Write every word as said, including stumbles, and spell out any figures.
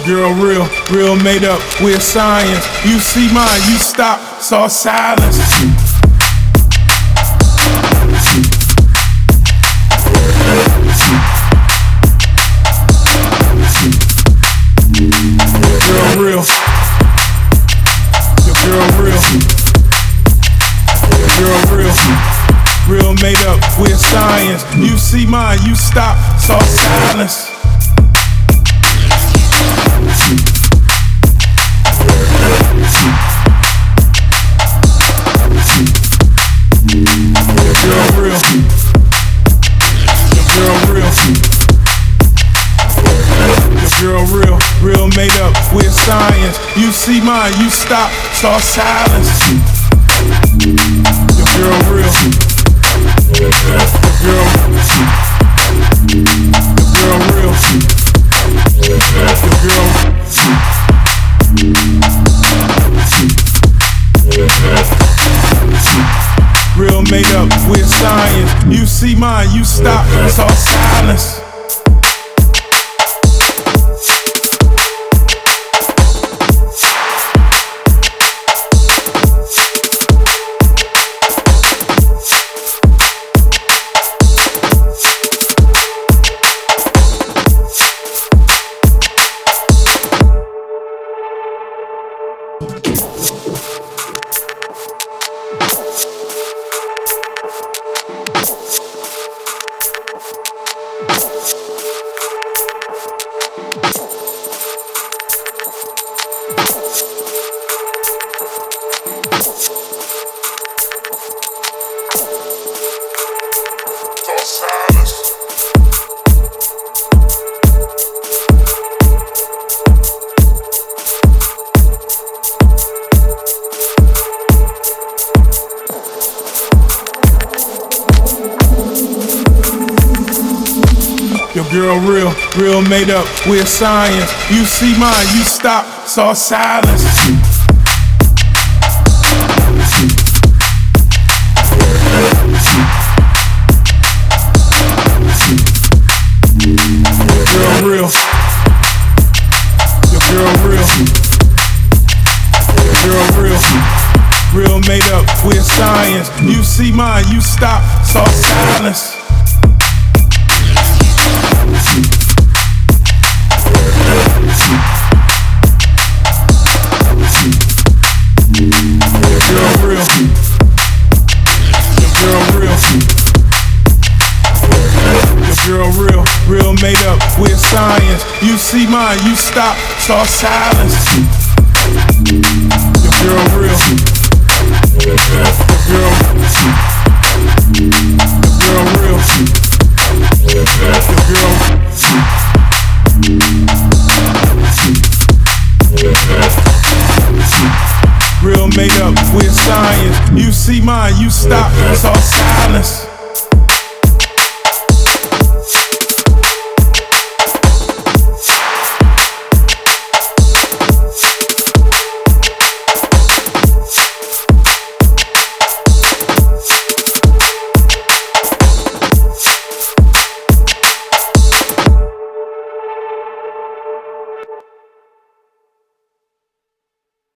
girl real, real made up with science. You see mine, you stop, saw silence. Girl real, your girl real, your girl real, real made up with science. You see mine, you stop, saw silence. Your girl real, your girl real, your girl real, real made up with science. You see mine, you stop, saw silence. Your girl real, your girl, your girl real, your girl. Real made up with science. You see mine, you stop, saw silence. Your girl real, real made up with science. You see mine, you stop, saw silence. Your girl real, your girl real, your girl real, real made up with science. You see mine, you stop, saw silence. Your girl real, your girl real, your girl real, real made up with science. You see mine, you stop, saw silence. Your girl real, your girl, your girl real, your girl. Real made up with science. You see mine, you stop, saw silence.